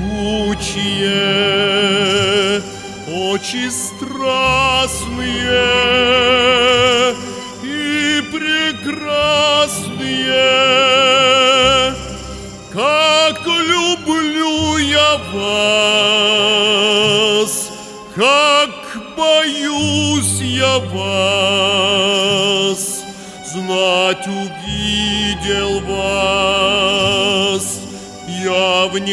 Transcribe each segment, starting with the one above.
жгучие, очи страстные и прекрасные, как люблю я вас, как боюсь я вас, знать увидел вас я в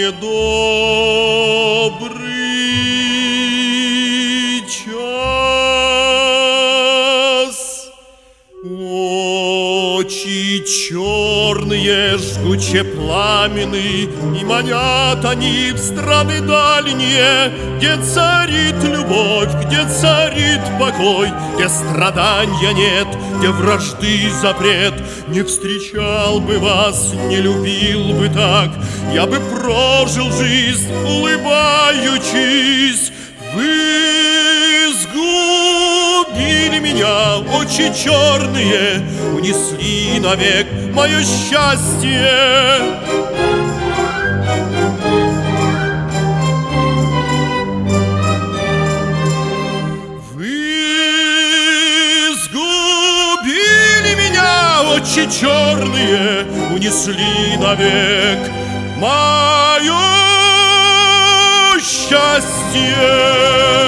недобрый час. Очи черные, жгуче пламенны, и манят они в страны дальние, где царит любовь, где царит покой, где страдания нет, где вражды запрет. Не встречал бы вас, не любил бы так, я бы прожил жизнь, улыбаючись. Вы сгубили меня, очи черные, унесли навек мое счастье. Вы сгубили меня, очи черные, унесли навек мое счастье.